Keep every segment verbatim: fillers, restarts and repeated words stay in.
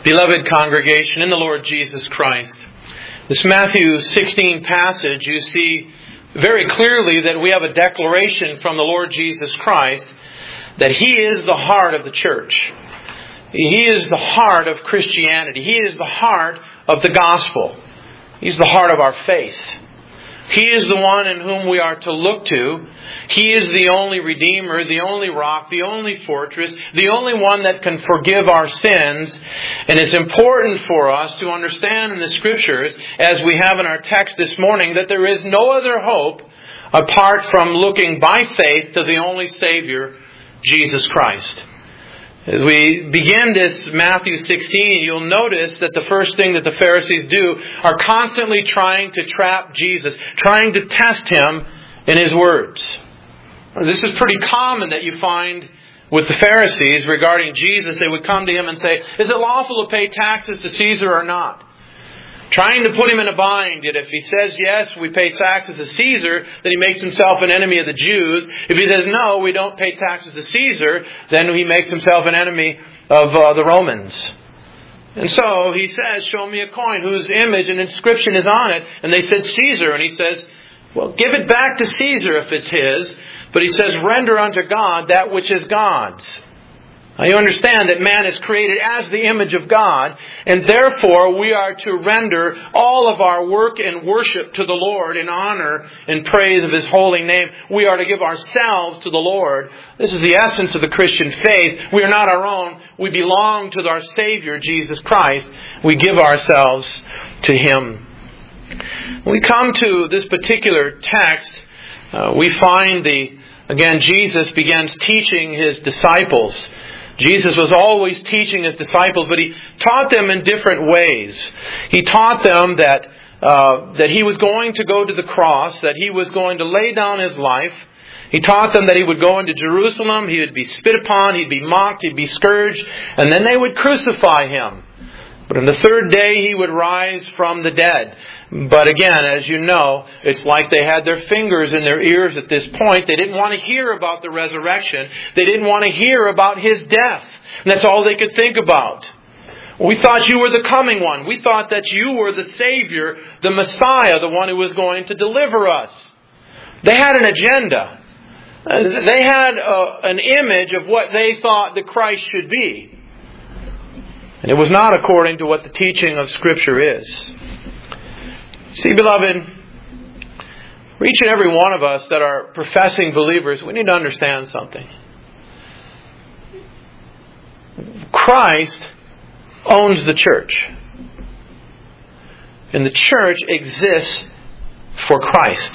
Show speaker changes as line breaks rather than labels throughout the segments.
Beloved congregation in the Lord Jesus Christ, this Matthew sixteen passage, you see very clearly that we have a declaration from the Lord Jesus Christ that He is the heart of the church. He is the heart of Christianity. He is the heart of the gospel. He's the heart of our faith. He is the one in whom we are to look to. He is the only Redeemer, the only rock, the only fortress, the only one that can forgive our sins. And it's important for us to understand in the Scriptures, as we have in our text this morning, that there is no other hope apart from looking by faith to the only Savior, Jesus Christ. As we begin this Matthew sixteen, you'll notice that the first thing that the Pharisees do are constantly trying to trap Jesus, trying to test Him in His words. This is pretty common that you find with the Pharisees regarding Jesus. They would come to Him and say, "Is it lawful to pay taxes to Caesar or not?" Trying to put Him in a bind. Yet if He says, yes, we pay taxes to Caesar, then He makes Himself an enemy of the Jews. If He says, no, we don't pay taxes to Caesar, then He makes Himself an enemy of uh, the Romans. And so He says, show me a coin whose image and inscription is on it. And they said, Caesar. And He says, well, give it back to Caesar if it's his. But He says, render unto God that which is God's. Now you understand that man is created as the image of God, and therefore we are to render all of our work and worship to the Lord in honor and praise of His holy name. We are to give ourselves to the Lord. This is the essence of the Christian faith. We are not our own. We belong to our Savior, Jesus Christ. We give ourselves to Him. When we come to this particular text, uh, we find the, again, Jesus begins teaching His disciples. Jesus was always teaching His disciples, but He taught them in different ways. He taught them that uh, that He was going to go to the cross, that He was going to lay down His life. He taught them that He would go into Jerusalem, He would be spit upon, He'd be mocked, He'd be scourged, and then they would crucify Him. But on the third day He would rise from the dead. But again, as you know, it's like they had their fingers in their ears at this point. They didn't want to hear about the resurrection. They didn't want to hear about His death. And that's all they could think about. We thought You were the coming one. We thought that You were the Savior, the Messiah, the one who was going to deliver us. They had an agenda. They had a, an image of what they thought the Christ should be. And it was not according to what the teaching of Scripture is. See, beloved, for each and every one of us that are professing believers, we need to understand something. Christ owns the church. And the church exists for Christ.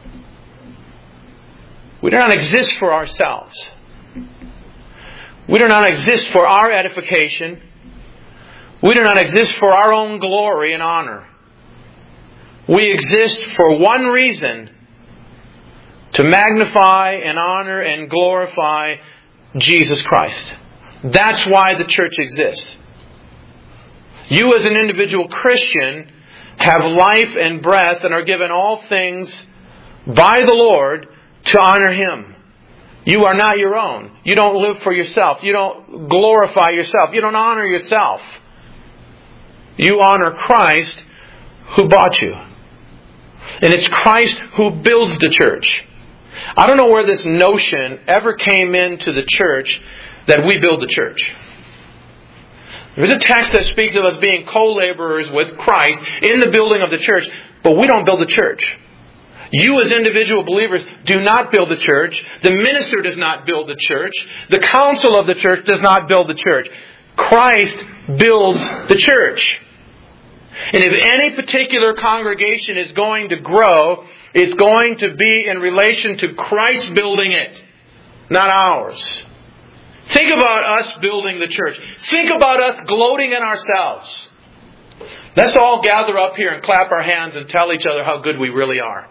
We do not exist for ourselves. We do not exist for our edification. We do not exist for our own glory and honor. We exist for one reason: to magnify and honor and glorify Jesus Christ. That's why the church exists. You as an individual Christian have life and breath and are given all things by the Lord to honor Him. You are not your own. You don't live for yourself. You don't glorify yourself. You don't honor yourself. You honor Christ who bought you. And it's Christ who builds the church. I don't know where this notion ever came into the church that we build the church. There's a text that speaks of us being co-laborers with Christ in the building of the church, but we don't build the church. You as individual believers do not build the church. The minister does not build the church. The council of the church does not build the church. Christ builds the church. And if any particular congregation is going to grow, it's going to be in relation to Christ building it, not ours. Think about us building the church. Think about us gloating in ourselves. Let's all gather up here and clap our hands and tell each other how good we really are.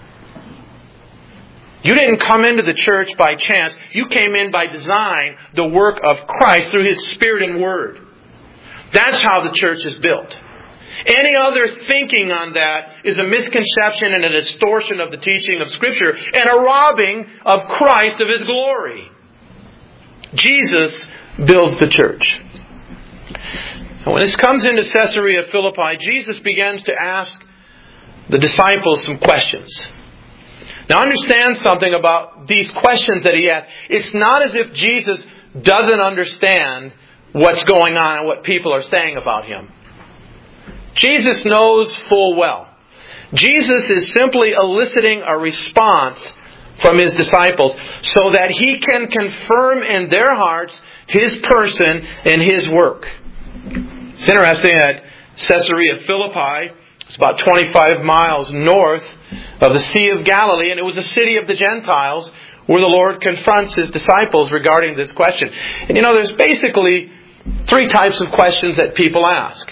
You didn't come into the church by chance. You came in by design, the work of Christ through His Spirit and Word. That's how the church is built. Any other thinking on that is a misconception and a distortion of the teaching of Scripture and a robbing of Christ of His glory. Jesus builds the church. And when this comes into Caesarea Philippi, Jesus begins to ask the disciples some questions. Now understand something about these questions that he asked. It's not as if Jesus doesn't understand what's going on and what people are saying about Him. Jesus knows full well. Jesus is simply eliciting a response from His disciples so that He can confirm in their hearts His person and His work. It's interesting that Caesarea Philippi is about twenty-five miles north of the Sea of Galilee, and it was a city of the Gentiles where the Lord confronts His disciples regarding this question. And you know, there's basically three types of questions that people ask.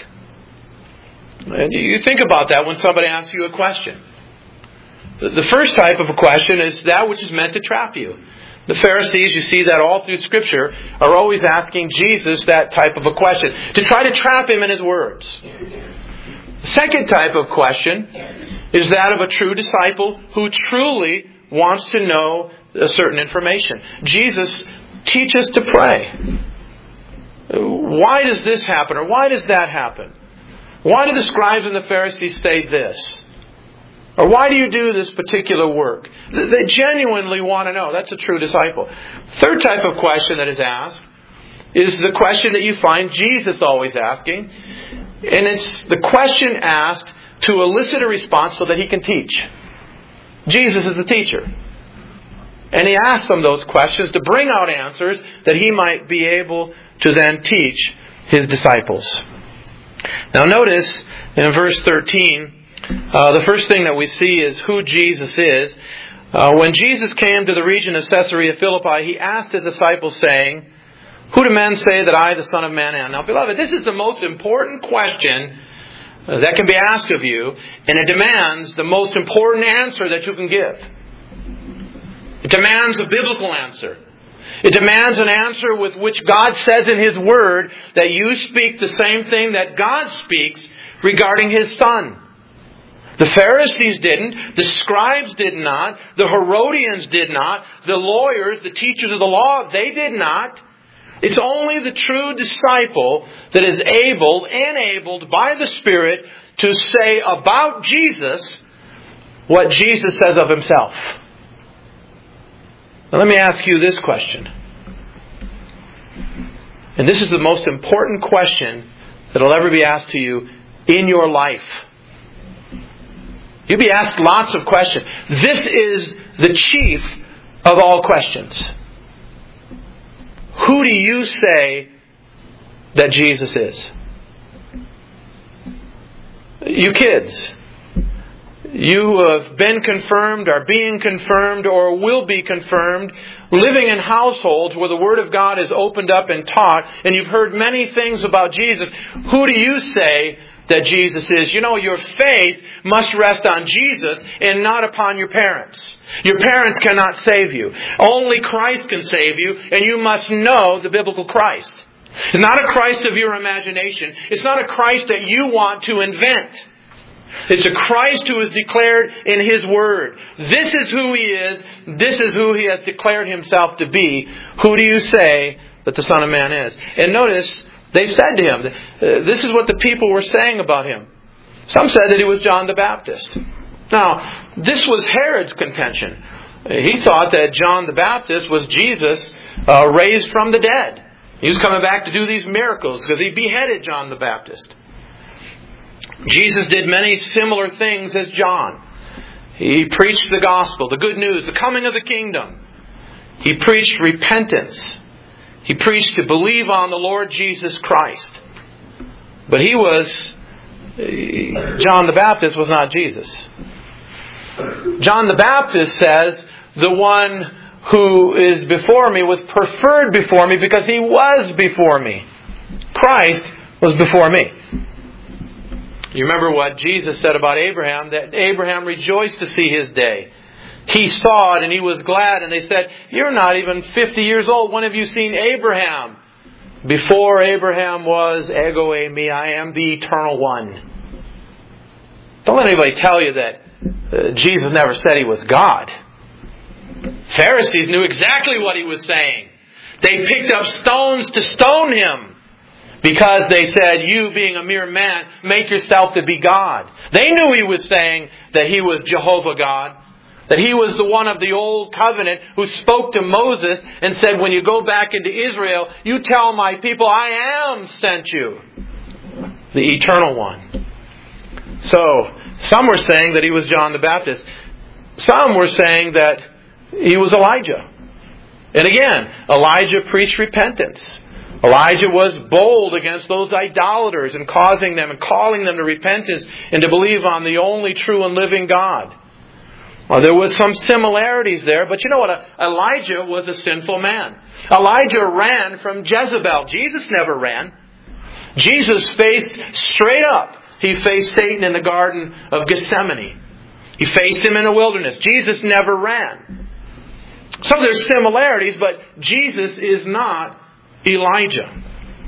And you think about that when somebody asks you a question. The first type of a question is that which is meant to trap you. The Pharisees, you see that all through Scripture, are always asking Jesus that type of a question, to try to trap Him in His words. The second type of question is that of a true disciple who truly wants to know a certain information. Jesus, teach us to pray. Why does this happen, or why does that happen? Why do the scribes and the Pharisees say this? Or why do you do this particular work? They genuinely want to know. That's a true disciple. Third type of question that is asked is the question that you find Jesus always asking. And it's the question asked to elicit a response so that He can teach. Jesus is the teacher. And He asks them those questions to bring out answers that He might be able to then teach His disciples. Now notice in verse thirteen, Uh, the first thing that we see is who Jesus is. Uh, when Jesus came to the region of Caesarea Philippi, He asked His disciples, saying, "Who do men say that I, the Son of Man, am?" Now, beloved, this is the most important question uh, that can be asked of you, and it demands the most important answer that you can give. It demands a biblical answer. It demands an answer with which God says in His Word that you speak the same thing that God speaks regarding His Son. The Pharisees didn't. The scribes did not. The Herodians did not. The lawyers, the teachers of the law, they did not. It's only the true disciple that is able, enabled by the Spirit to say about Jesus what Jesus says of Himself. Now let me ask you this question. And this is the most important question that will ever be asked to you in your life. You'll be asked lots of questions. This is the chief of all questions. Who do you say that Jesus is? You kids, you have been confirmed, are being confirmed, or will be confirmed, living in households where the Word of God is opened up and taught, and you've heard many things about Jesus. Who do you say that Jesus is? You know, your faith must rest on Jesus and not upon your parents. Your parents cannot save you. Only Christ can save you, and you must know the biblical Christ. It's not a Christ of your imagination. It's not a Christ that you want to invent. It's a Christ who is declared in His Word. This is who He is. This is who He has declared Himself to be. Who do you say that the Son of Man is? And notice, they said to Him, this is what the people were saying about Him. Some said that He was John the Baptist. Now, this was Herod's contention. He thought that John the Baptist was Jesus uh, raised from the dead. He was coming back to do these miracles because He beheaded John the Baptist. Jesus did many similar things as John. He preached the gospel, the good news, the coming of the kingdom. He preached repentance. He preached to believe on the Lord Jesus Christ. But he was, John the Baptist was not Jesus. John the Baptist says, the one who is before me was preferred before me because he was before me. Christ was before me. You remember what Jesus said about Abraham, that Abraham rejoiced to see his day. He saw it and he was glad. And they said, "You're not even fifty years old. When have you seen Abraham?" Before Abraham was, ego eimi, I am the eternal one. Don't let anybody tell you that uh, Jesus never said He was God. Pharisees knew exactly what He was saying. They picked up stones to stone Him because they said, you being a mere man, make yourself to be God. They knew he was saying that he was Jehovah God, that he was the one of the old covenant who spoke to Moses and said, when you go back into Israel, you tell my people, I am sent you, the eternal one. So, some were saying that he was John the Baptist. Some were saying that he was Elijah. And again, Elijah preached repentance. Elijah was bold against those idolaters and causing them and calling them to repentance and to believe on the only true and living God. Well, there was some similarities there, but you know what? Elijah was a sinful man. Elijah ran from Jezebel. Jesus never ran. Jesus faced straight up. He faced Satan in the Garden of Gethsemane. He faced him in the wilderness. Jesus never ran. So there's similarities, but Jesus is not Elijah.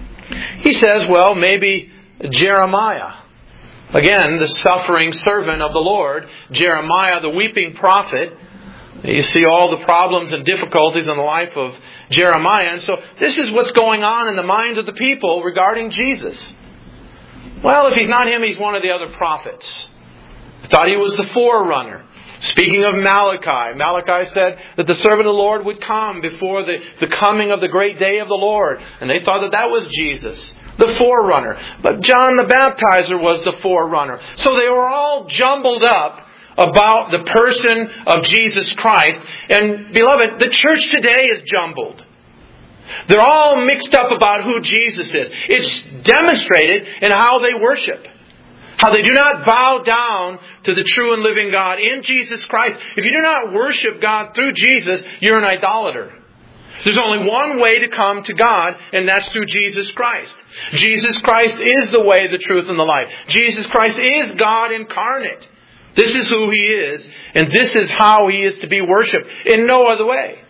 He says, well, maybe Jeremiah. Again, the suffering servant of the Lord. Jeremiah, the weeping prophet. You see all the problems and difficulties in the life of Jeremiah. And so this is what's going on in the minds of the people regarding Jesus. Well, if he's not him, he's one of the other prophets. I thought he was the forerunner. Speaking of Malachi, Malachi said that the servant of the Lord would come before the, the coming of the great day of the Lord. And they thought that that was Jesus, the forerunner. But John the Baptizer was the forerunner. So they were all jumbled up about the person of Jesus Christ. And beloved, the church today is jumbled. They're all mixed up about who Jesus is. It's demonstrated in how they worship. How they do not bow down to the true and living God in Jesus Christ. If you do not worship God through Jesus, you're an idolater. There's only one way to come to God, and that's through Jesus Christ. Jesus Christ is the way, the truth, and the life. Jesus Christ is God incarnate. This is who He is, and this is how He is to be worshipped in no other way.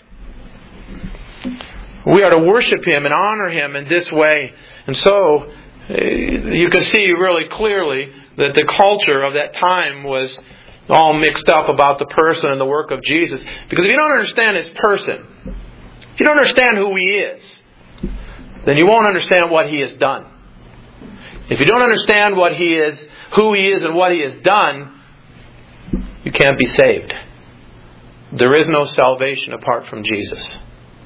We are to worship Him and honor Him in this way. And so, you can see really clearly that the culture of that time was all mixed up about the person and the work of Jesus. Because if you don't understand His person, if you don't understand who He is, then you won't understand what He has done. If you don't understand what He is, who He is and what He has done, you can't be saved. There is no salvation apart from Jesus.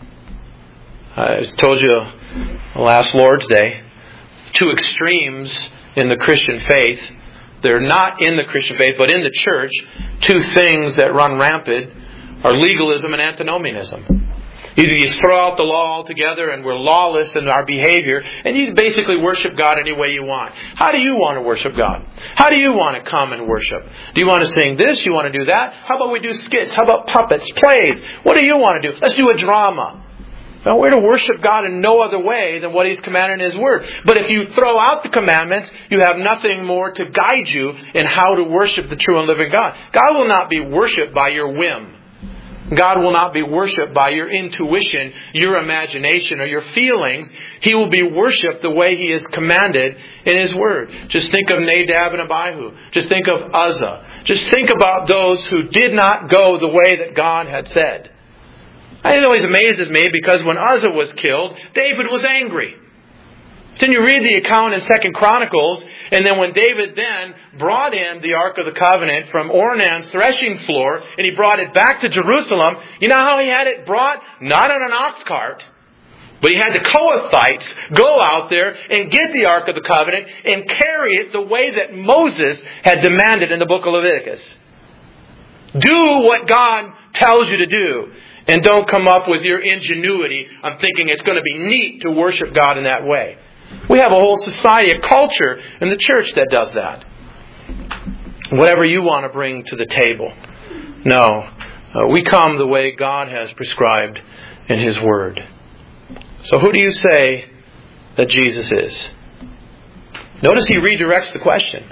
I told you last Lord's Day, two extremes in the Christian faith. They're not in the Christian faith, but in the church. Two things that run rampant are legalism and antinomianism. Either you throw out the law altogether and we're lawless in our behavior, and you basically worship God any way you want. How do you want to worship God? How do you want to come and worship? Do you want to sing this? You want to do that? How about we do skits? How about puppets, plays? What do you want to do? Let's do a drama. Well, we're to worship God in no other way than what He's commanded in His Word. But if you throw out the commandments, you have nothing more to guide you in how to worship the true and living God. God will not be worshipped by your whim. God will not be worshipped by your intuition, your imagination, or your feelings. He will be worshipped the way He is commanded in His Word. Just think of Nadab and Abihu. Just think of Uzzah. Just think about those who did not go the way that God had said. It always amazes me because when Uzzah was killed, David was angry. Then you read the account in Second Chronicles, and then when David then brought in the Ark of the Covenant from Ornan's threshing floor, and he brought it back to Jerusalem, you know how he had it brought? Not on an ox cart, but he had the Kohathites go out there and get the Ark of the Covenant and carry it the way that Moses had demanded in the book of Leviticus. Do what God tells you to do. And don't come up with your ingenuity on thinking it's going to be neat to worship God in that way. We have a whole society, a culture in the church that does that. Whatever you want to bring to the table. No. Uh, we come the way God has prescribed in His Word. So who do you say that Jesus is? Notice He redirects the question.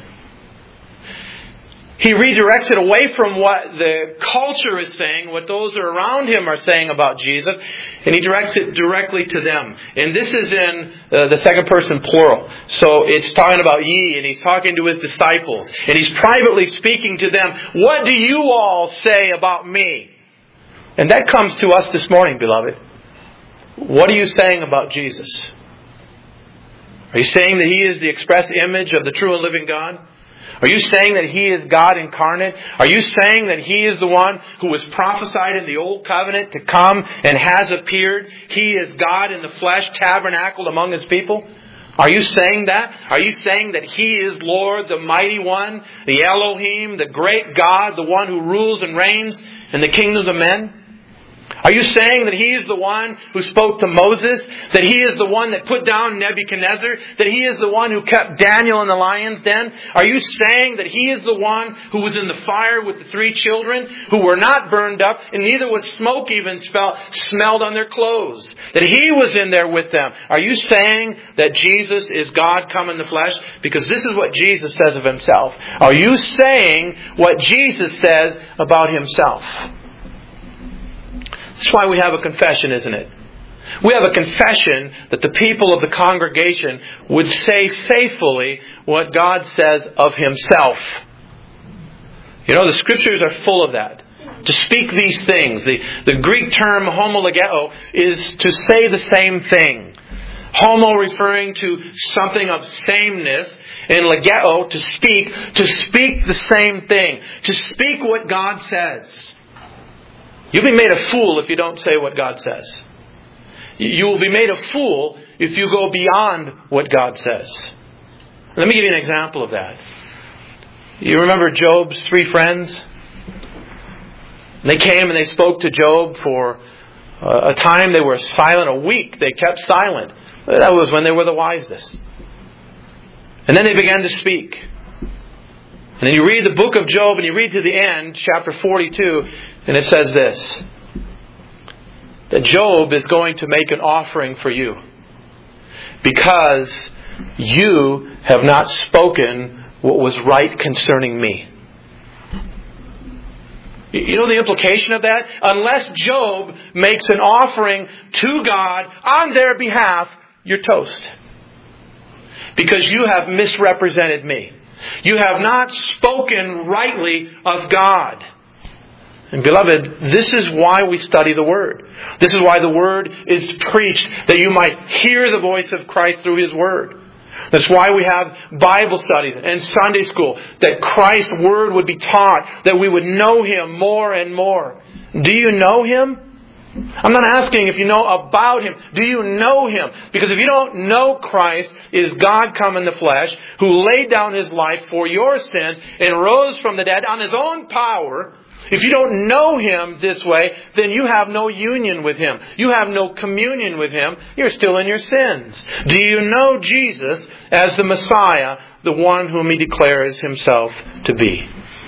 He redirects it away from what the culture is saying, what those around Him are saying about Jesus, and He directs it directly to them. And this is in uh, the second person plural. So it's talking about ye, and He's talking to His disciples. And He's privately speaking to them. What do you all say about me? And that comes to us this morning, beloved. What are you saying about Jesus? Are you saying that He is the express image of the true and living God? Are you saying that He is God incarnate? Are you saying that He is the one who was prophesied in the Old Covenant to come and has appeared? He is God in the flesh, tabernacled among His people? Are you saying that? Are you saying that He is Lord, the mighty one, the Elohim, the great God, the one who rules and reigns in the kingdoms of men? Are you saying that He is the one who spoke to Moses? That He is the one that put down Nebuchadnezzar? That He is the one who kept Daniel in the lion's den? Are you saying that He is the one who was in the fire with the three children, who were not burned up, and neither was smoke even smell, smelled on their clothes? That He was in there with them? Are you saying that Jesus is God come in the flesh? Because this is what Jesus says of Himself. Are you saying what Jesus says about Himself? That's why we have a confession, isn't it? We have a confession that the people of the congregation would say faithfully what God says of Himself. You know, the Scriptures are full of that. To speak these things. The, the Greek term homologeo is to say the same thing. Homo referring to something of sameness, and legeo to speak, to speak the same thing. To speak what God says. You'll be made a fool if you don't say what God says. You will be made a fool if you go beyond what God says. Let me give you an example of that. You remember Job's three friends? They came and they spoke to Job for a time. They were silent. A week they kept silent. That was when they were the wisest. And then they began to speak. And then you read the book of Job and you read to the end, chapter forty-two, and it says this. That Job is going to make an offering for you. Because you have not spoken what was right concerning me. You know the implication of that? Unless Job makes an offering to God on their behalf, you're toast. Because you have misrepresented me. You have not spoken rightly of God. And beloved, this is why we study the Word. This is why the Word is preached, that you might hear the voice of Christ through His Word. That's why we have Bible studies and Sunday school, that Christ's Word would be taught, that we would know Him more and more. Do you know Him? I'm not asking if you know about Him. Do you know Him? Because if you don't know Christ is God come in the flesh, who laid down His life for your sins and rose from the dead on His own power, if you don't know Him this way, then you have no union with Him. You have no communion with Him. You're still in your sins. Do you know Jesus as the Messiah, the one whom He declares Himself to be?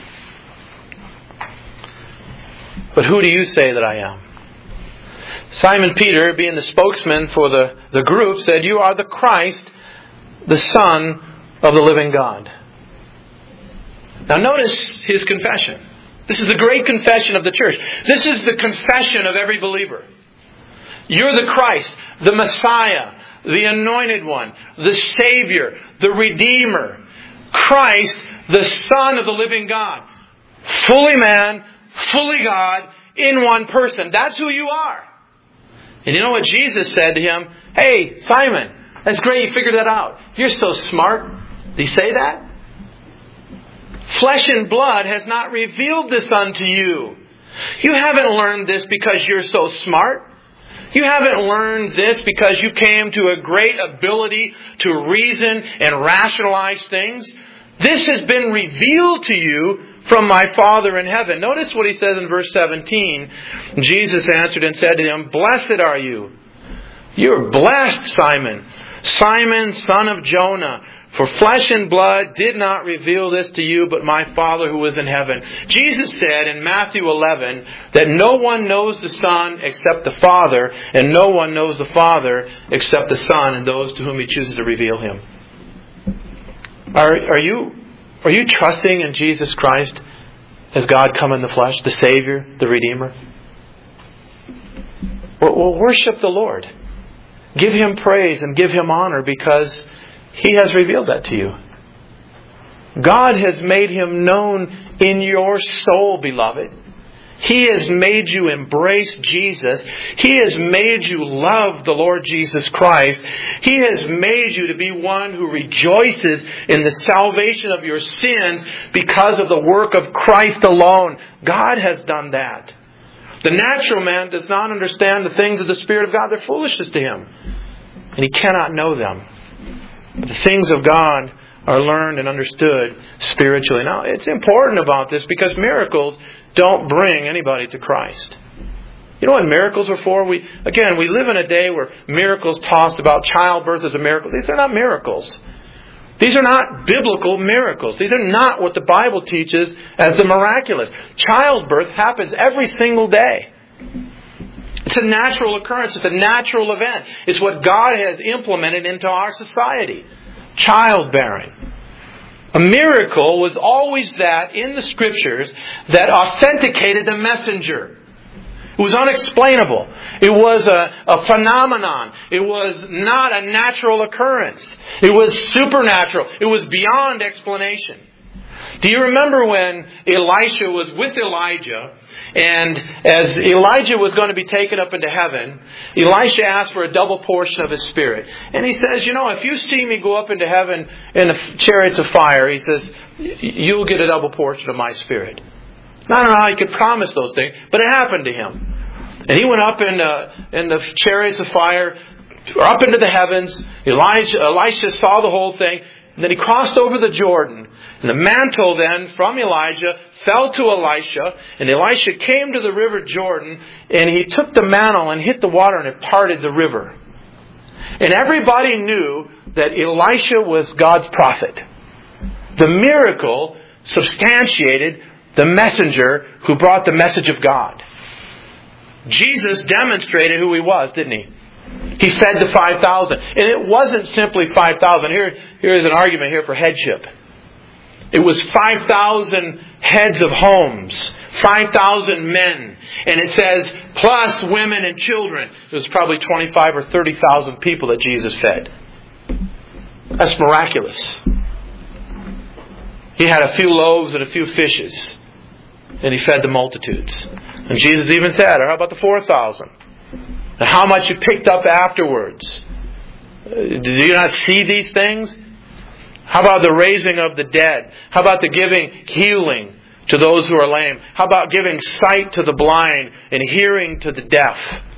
But who do you say that I am? Simon Peter, being the spokesman for the, the group, said, "You are the Christ, the Son of the living God." Now notice his confession. This is the great confession of the church. This is the confession of every believer. You're the Christ, the Messiah, the Anointed One, the Savior, the Redeemer. Christ, the Son of the living God. Fully man, fully God, in one person. That's who you are. And you know what Jesus said to him? "Hey, Simon, that's great you figured that out. You're so smart." Did He say that? "Flesh and blood has not revealed this unto you." You haven't learned this because you're so smart. You haven't learned this because you came to a great ability to reason and rationalize things. This has been revealed to you from my Father in heaven. Notice what He says in verse seventeen. Jesus answered and said to him, "Blessed are you. You're blessed, Simon. Simon, son of Jonah. For flesh and blood did not reveal this to you, but my Father who is in heaven." Jesus said in Matthew eleven that no one knows the Son except the Father, and no one knows the Father except the Son and those to whom He chooses to reveal Him. Are, are you are you trusting in Jesus Christ as God come in the flesh, the Savior, the Redeemer? Well, well, worship the Lord. Give Him praise and give Him honor because He has revealed that to you. God has made Him known in your soul, beloved. He has made you embrace Jesus. He has made you love the Lord Jesus Christ. He has made you to be one who rejoices in the salvation of your sins because of the work of Christ alone. God has done that. The natural man does not understand the things of the Spirit of God. They're foolishness to him. And he cannot know them. But the things of God are learned and understood spiritually. Now, it's important about this because miracles don't bring anybody to Christ. You know what miracles are for? We Again, we live in a day where miracles tossed about. Childbirth is a miracle. These are not miracles. These are not biblical miracles. These are not what the Bible teaches as the miraculous. Childbirth happens every single day. It's a natural occurrence. It's a natural event. It's what God has implemented into our society. Childbearing. A miracle was always that in the Scriptures that authenticated the messenger. It was unexplainable. It was a, a phenomenon. It was not a natural occurrence. It was supernatural. It was beyond explanation. Do you remember when Elisha was with Elijah, and as Elijah was going to be taken up into heaven, Elisha asked for a double portion of his spirit. And he says, you know, if you see me go up into heaven in the chariots of fire, he says, you'll get a double portion of my spirit. I don't know how he could promise those things, but it happened to him. And he went up in, uh, in the chariots of fire, up into the heavens. Elijah, Elisha saw the whole thing. And then he crossed over the Jordan. And the mantle then from Elijah fell to Elisha. And Elisha came to the river Jordan. And he took the mantle and hit the water and it parted the river. And everybody knew that Elisha was God's prophet. The miracle substantiated the messenger who brought the message of God. Jesus demonstrated who He was, didn't He? He fed the five thousand. And it wasn't simply five thousand. Here, here is an argument here for headship. It was five thousand heads of homes. five thousand men. And it says, plus women and children. It was probably twenty-five or thirty thousand people that Jesus fed. That's miraculous. He had a few loaves and a few fishes. And He fed the multitudes. And Jesus even said, or how about the four thousand? And how much you picked up afterwards? Do you not see these things? How about the raising of the dead? How about the giving healing to those who are lame? How about giving sight to the blind and hearing to the deaf?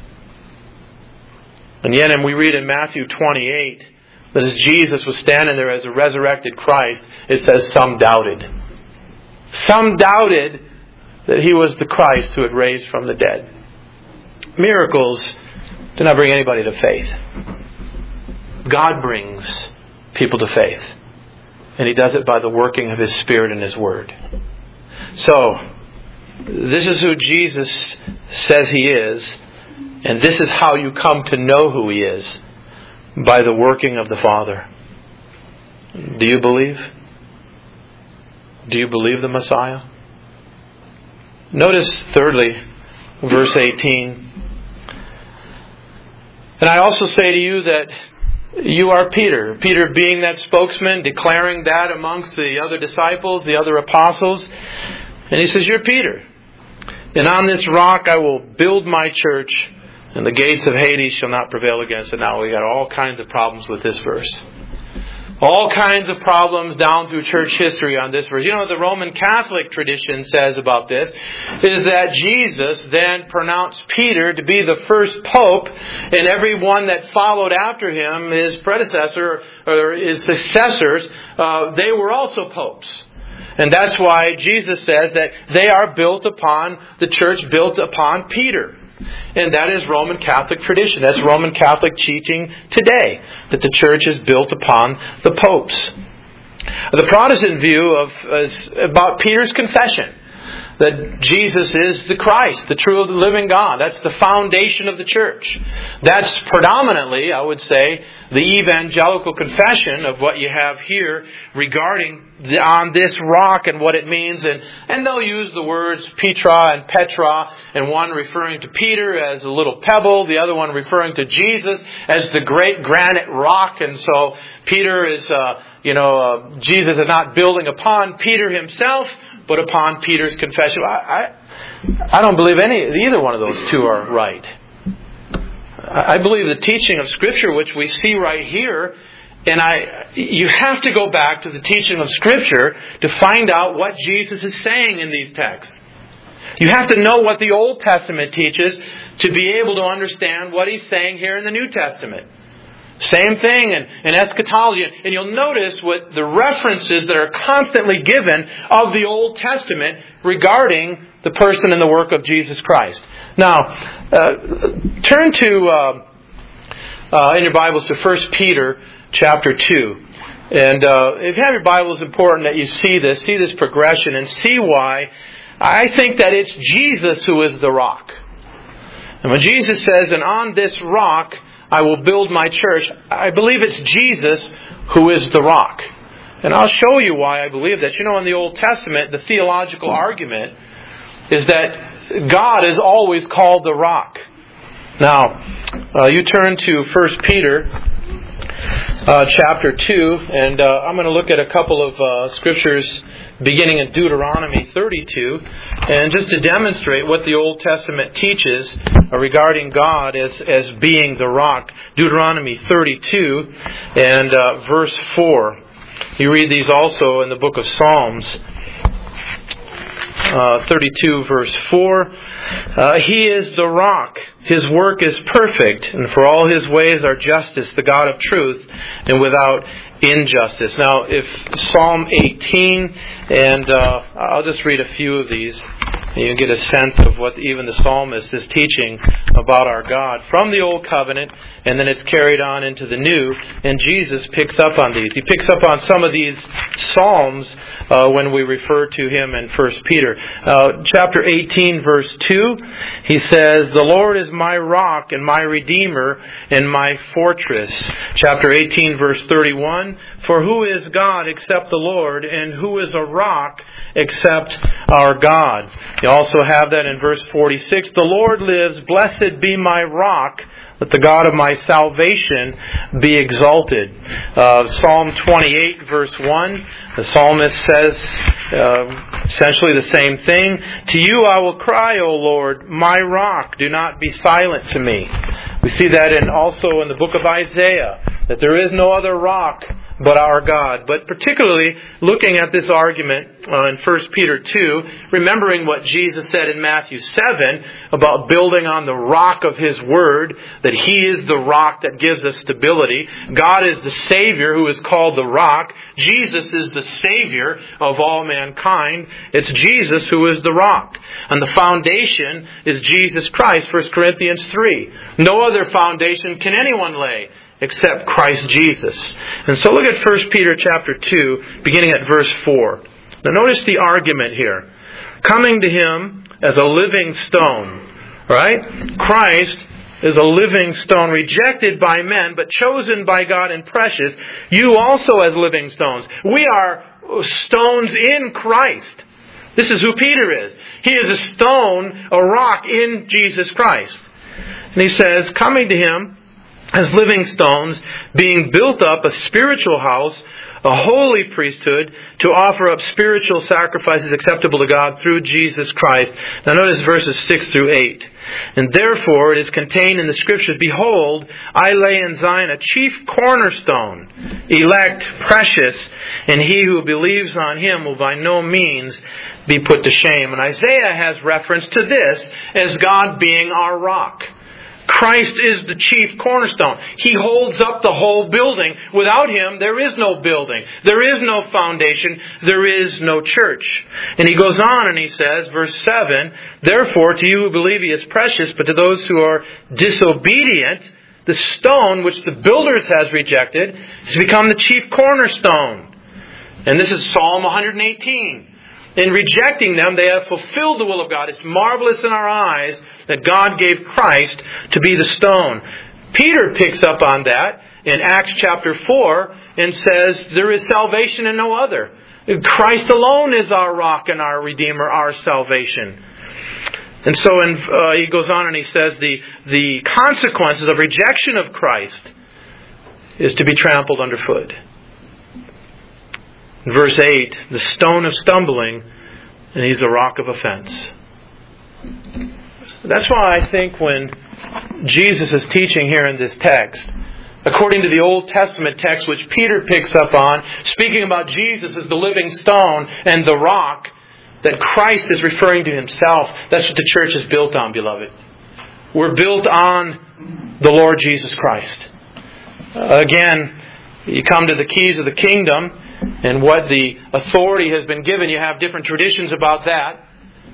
And yet, and we read in Matthew twenty-eight that as Jesus was standing there as a resurrected Christ, it says some doubted. Some doubted that He was the Christ who had raised from the dead. Miracles do not bring anybody to faith. God brings people to faith. And He does it by the working of His Spirit and His Word. So, this is who Jesus says He is. And this is how you come to know who He is. By the working of the Father. Do you believe? Do you believe the Messiah? Notice, thirdly, verse eighteen. And I also say to you that you are Peter. Peter being that spokesman, declaring that amongst the other disciples, the other apostles. And he says, you're Peter. And on this rock I will build my church, and the gates of Hades shall not prevail against it. Now we got all kinds of problems with this verse. All kinds of problems down through church history on this verse. You know what the Roman Catholic tradition says about this is that Jesus then pronounced Peter to be the first pope, and everyone that followed after him, his predecessor or his successors, uh, they were also popes. And that's why Jesus says that they are built upon, the church built upon Peter. And that is Roman Catholic tradition. That's Roman Catholic teaching today, that the church is built upon the popes. The Protestant view of is about Peter's confession that Jesus is the Christ, the true living God. That's the foundation of the church. That's predominantly, I would say, the evangelical confession of what you have here regarding the, on this rock and what it means. And, and they'll use the words Petra and Petra, and one referring to Peter as a little pebble, the other one referring to Jesus as the great granite rock. And so Peter is, uh, you know, uh, Jesus is not building upon Peter himself, but upon Peter's confession. I, I, I don't believe any either one of those two are right. I believe the teaching of Scripture, which we see right here, and I, you have to go back to the teaching of Scripture to find out what Jesus is saying in these texts. You have to know what the Old Testament teaches to be able to understand what He's saying here in the New Testament. Same thing in, in eschatology. And you'll notice what the references that are constantly given of the Old Testament regarding the person and the work of Jesus Christ. Now, uh, turn to, uh, uh, in your Bibles, to First Peter chapter two. And uh, if you have your Bible, it's important that you see this, see this progression, and see why I think that it's Jesus who is the rock. And when Jesus says, and on this rock I will build my church, I believe it's Jesus who is the rock. And I'll show you why I believe that. You know, in the Old Testament, the theological argument is that God is always called the rock. Now, uh, you turn to First Peter uh, chapter two, and uh, I'm going to look at a couple of uh, scriptures beginning in Deuteronomy thirty-two, and just to demonstrate what the Old Testament teaches regarding God as, as being the rock. Deuteronomy thirty-two and uh, verse four. You read these also in the book of Psalms. Uh, thirty-two verse four. Uh, he is the rock. His work is perfect, and for all His ways are justice, the God of truth, and without injustice. Now, if Psalm eighteen, and uh, I'll just read a few of these, and you get a sense of what even the psalmist is teaching about our God from the Old Covenant, and then it's carried on into the New, and Jesus picks up on these. He picks up on some of these Psalms uh, when we refer to Him in First Peter. Uh, chapter eighteen, verse two, he says, the Lord is my rock and my redeemer and my fortress. Chapter eighteen, verse thirty-one, for who is God except the Lord, and who is a rock except our God? You also have that in verse forty-six, the Lord lives, blessed be my rock, let the God of my salvation be exalted. Uh, Psalm twenty-eight, verse one, the psalmist says uh, essentially the same thing. To you I will cry, O Lord, my rock, do not be silent to me. We see that in also in the book of Isaiah, that there is no other rock but our God. But particularly looking at this argument uh, in First Peter two, remembering what Jesus said in Matthew seven about building on the rock of His Word, that He is the rock that gives us stability. God is the Savior who is called the rock. Jesus is the Savior of all mankind. It's Jesus who is the rock. And the foundation is Jesus Christ, First Corinthians three. No other foundation can anyone lay except Christ Jesus. And so look at First Peter chapter two, beginning at verse four. Now notice the argument here. Coming to Him as a living stone. Right? Christ is a living stone, rejected by men, but chosen by God and precious. You also as living stones. We are stones in Christ. This is who Peter is. He is a stone, a rock in Jesus Christ. And he says, coming to Him as living stones, being built up a spiritual house, a holy priesthood, to offer up spiritual sacrifices acceptable to God through Jesus Christ. Now notice verses six through eight. And therefore it is contained in the Scriptures, behold, I lay in Zion a chief cornerstone, elect, precious, and he who believes on Him will by no means be put to shame. And Isaiah has reference to this as God being our rock. Christ is the chief cornerstone. He holds up the whole building. Without Him, there is no building. There is no foundation. There is no church. And he goes on and he says, verse seven, therefore to you who believe He is precious, but to those who are disobedient, the stone which the builders has rejected has become the chief cornerstone. And this is Psalm one eighteen. In rejecting them, they have fulfilled the will of God. It's marvelous in our eyes that God gave Christ to be the stone. Peter picks up on that in Acts chapter four and says, there is salvation in no other. Christ alone is our rock and our Redeemer, our salvation. And so in, uh, he goes on and he says, the, the consequences of rejection of Christ is to be trampled underfoot. In verse eight, the stone of stumbling, and He's the rock of offense. That's why I think when Jesus is teaching here in this text, according to the Old Testament text which Peter picks up on, speaking about Jesus as the living stone and the rock, that Christ is referring to Himself. That's what the church is built on, beloved. We're built on the Lord Jesus Christ. Uh, again, you come to the keys of the kingdom and what the authority has been given. You have different traditions about that.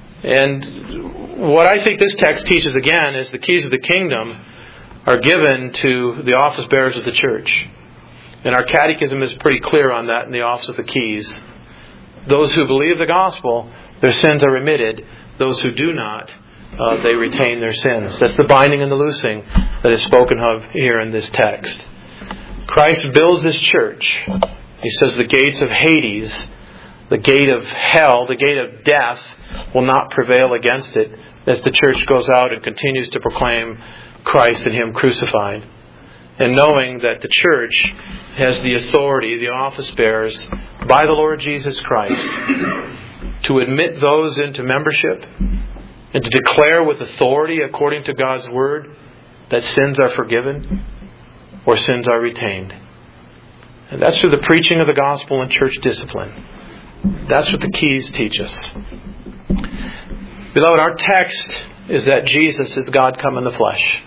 And what I think this text teaches again is the keys of the kingdom are given to the office bearers of the church. And our catechism is pretty clear on that in the office of the keys. Those who believe the gospel, their sins are remitted. Those who do not, uh, they retain their sins. That's the binding and the loosing that is spoken of here in this text. Christ builds His church. He says the gates of Hades, the gate of hell, the gate of death will not prevail against it as the church goes out and continues to proclaim Christ and Him crucified. And knowing that the church has the authority, the office bearers, by the Lord Jesus Christ, to admit those into membership and to declare with authority, according to God's Word, that sins are forgiven or sins are retained. And that's through the preaching of the gospel and church discipline. That's what the keys teach us. Beloved, our text is that Jesus is God come in the flesh.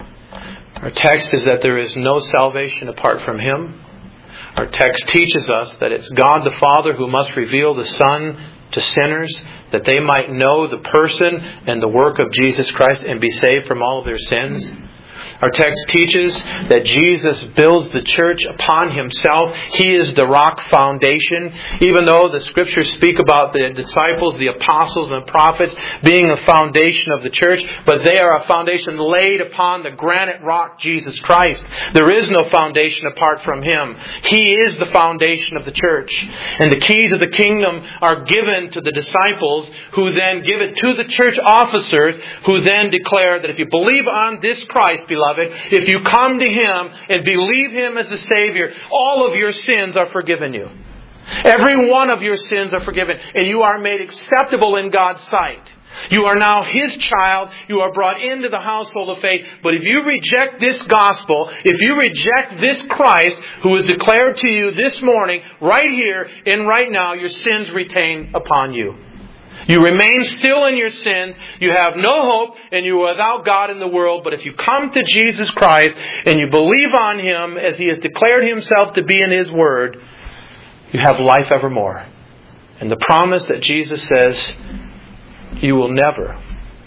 Our text is that there is no salvation apart from Him. Our text teaches us that it's God the Father who must reveal the Son to sinners, that they might know the person and the work of Jesus Christ and be saved from all of their sins. Our text teaches that Jesus builds the church upon Himself. He is the rock foundation. Even though the Scriptures speak about the disciples, the apostles, and the prophets being a foundation of the church, but they are a foundation laid upon the granite rock, Jesus Christ. There is no foundation apart from Him. He is the foundation of the church. And the keys of the kingdom are given to the disciples, who then give it to the church officers, who then declare that if you believe on this Christ, beloved, if you come to Him and believe Him as the Savior, all of your sins are forgiven you. Every one of your sins are forgiven, and you are made acceptable in God's sight. You are now His child. You are brought into the household of faith. But if you reject this gospel, if you reject this Christ who is declared to you this morning, right here and right now, your sins retain upon you. You remain still in your sins. You have no hope and you are without God in the world. But if you come to Jesus Christ and you believe on Him as He has declared Himself to be in His Word, you have life evermore. And the promise that Jesus says, you will never,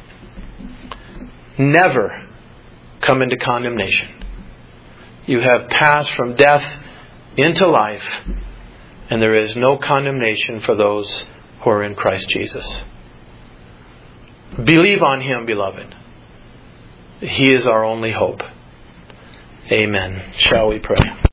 never come into condemnation. You have passed from death into life, and there is no condemnation for those who are in Christ Jesus. Believe on Him, beloved. He is our only hope. Amen. Shall we pray?